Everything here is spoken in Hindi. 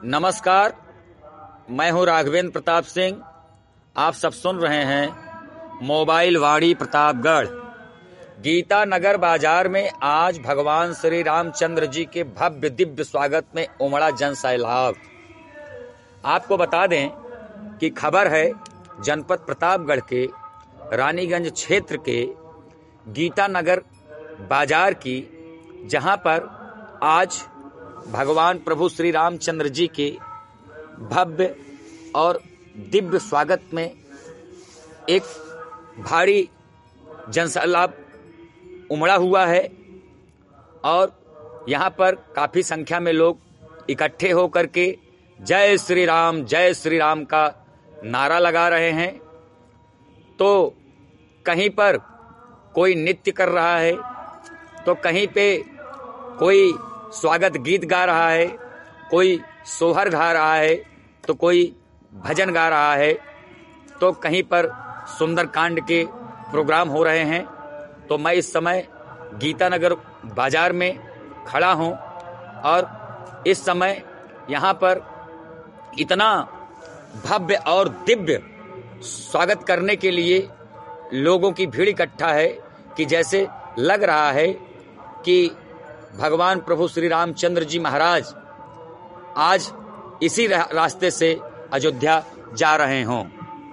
नमस्कार, मैं हूं राघवेंद्र प्रताप सिंह। आप सब सुन रहे हैं मोबाइल वाणी प्रतापगढ़। गीता नगर बाजार में आज भगवान श्री रामचंद्र जी के भव्य दिव्य स्वागत में उमड़ा जन सैलाब। आपको बता दें कि खबर है जनपद प्रतापगढ़ के रानीगंज क्षेत्र के गीता नगर बाजार की, जहां पर आज भगवान प्रभु श्री रामचंद्र जी के भव्य और दिव्य स्वागत में एक भारी जनसैलाब उमड़ा हुआ है और यहाँ पर काफ़ी संख्या में लोग इकट्ठे होकर के जय श्री राम का नारा लगा रहे हैं। तो कहीं पर कोई नृत्य कर रहा है, तो कहीं पे कोई स्वागत गीत गा रहा है, कोई सोहर गा रहा है, तो कोई भजन गा रहा है, तो कहीं पर सुंदरकांड के प्रोग्राम हो रहे हैं। तो मैं इस समय गीतानगर बाजार में खड़ा हूं और इस समय यहाँ पर इतना भव्य और दिव्य स्वागत करने के लिए लोगों की भीड़ इकट्ठा है कि जैसे लग रहा है कि भगवान प्रभु श्री रामचंद्र जी महाराज आज इसी रास्ते से अयोध्या जा रहे हों।